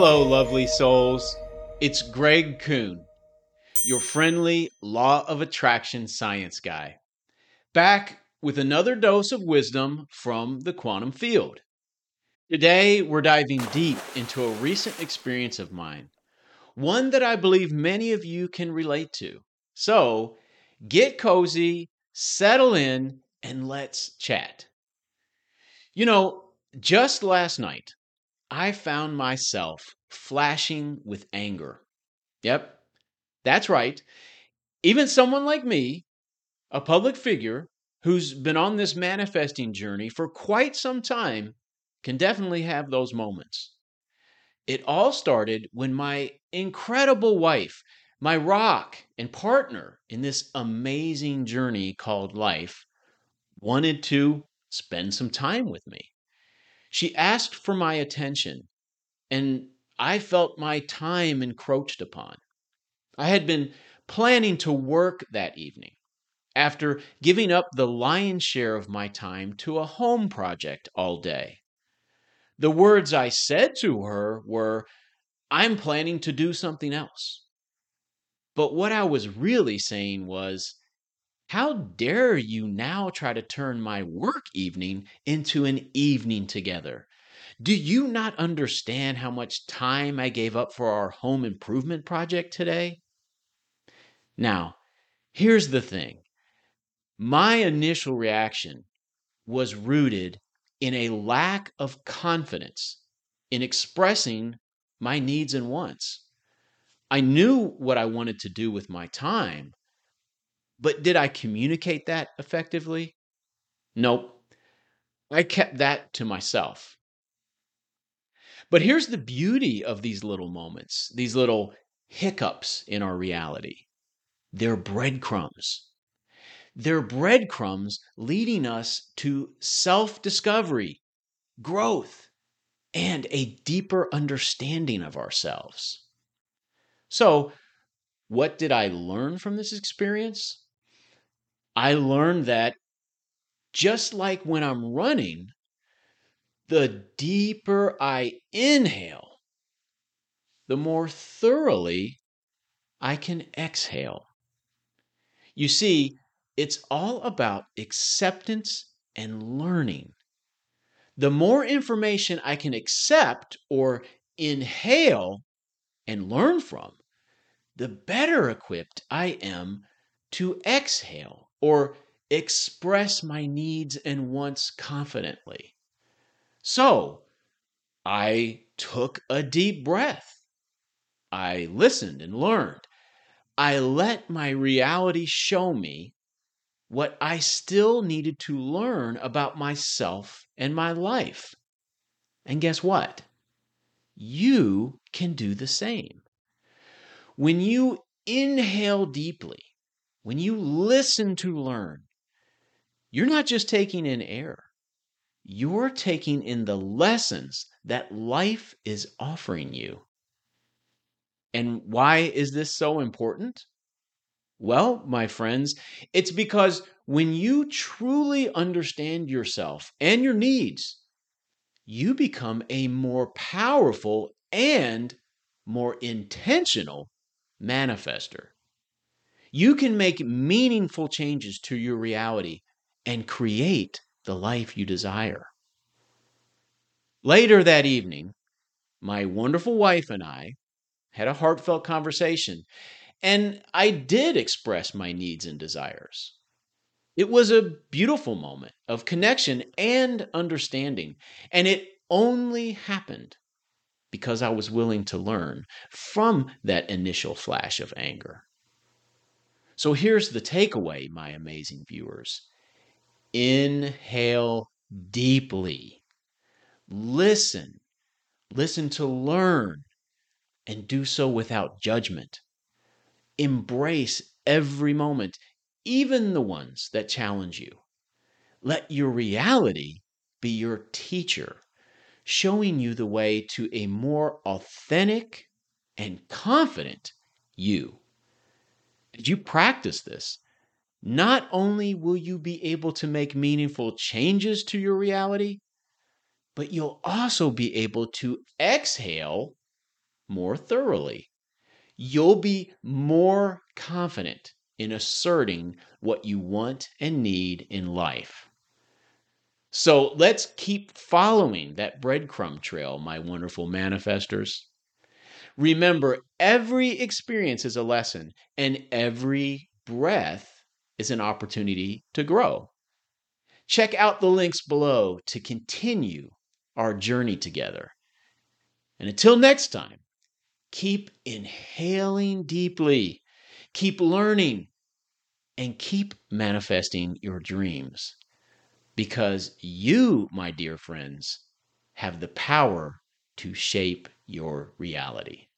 Hello, lovely souls. It's Greg Kuhn, your friendly law of attraction science guy, back with another dose of wisdom from the quantum field. Today, we're diving deep into a recent experience of mine, one that I believe many of you can relate to. So, get cozy, settle in, and let's chat. You know, just last night, I found myself flashing with anger. Yep, that's right. Even someone like me, a public figure who's been on this manifesting journey for quite some time, can definitely have those moments. It all started when my incredible wife, my rock and partner in this amazing journey called life, wanted to spend some time with me. She asked for my attention, and I felt my time encroached upon. I had been planning to work that evening after giving up the lion's share of my time to a home project all day. The words I said to her were, I'm planning to do something else. But what I was really saying was, how dare you now try to turn my work evening into an evening together? Do you not understand how much time I gave up for our home improvement project today? Now, here's the thing. My initial reaction was rooted in a lack of confidence in expressing my needs and wants. I knew what I wanted to do with my time, but did I communicate that effectively? Nope. I kept that to myself. But here's the beauty of these little moments, these little hiccups in our reality. They're breadcrumbs. They're breadcrumbs leading us to self discovery, growth, and a deeper understanding of ourselves. So, what did I learn from this experience? I learned that just like when I'm running, the deeper I inhale, the more thoroughly I can exhale. You see, it's all about acceptance and learning. The more information I can accept or inhale and learn from, the better equipped I am to exhale or express my needs and wants confidently. So I took a deep breath. I listened and learned. I let my reality show me what I still needed to learn about myself and my life. And guess what? You can do the same. When you inhale deeply, when you listen to learn, you're not just taking in air, you're taking in the lessons that life is offering you. And why is this so important? Well, my friends, it's because when you truly understand yourself and your needs, you become a more powerful and more intentional manifester. You can make meaningful changes to your reality and create the life you desire. Later that evening, my wonderful wife and I had a heartfelt conversation, and I did express my needs and desires. It was a beautiful moment of connection and understanding, and it only happened because I was willing to learn from that initial flash of anger. So here's the takeaway, my amazing viewers. Inhale deeply. Listen. Listen to learn and do so without judgment. Embrace every moment, even the ones that challenge you. Let your reality be your teacher, showing you the way to a more authentic and confident you. As you practice this, not only will you be able to make meaningful changes to your reality, but you'll also be able to exhale more thoroughly. You'll be more confident in asserting what you want and need in life. So let's keep following that breadcrumb trail, my wonderful manifestors. Remember, every experience is a lesson, and every breath is an opportunity to grow. Check out the links below to continue our journey together. And until next time, keep inhaling deeply, keep learning, and keep manifesting your dreams. Because you, my dear friends, have the power to shape your reality.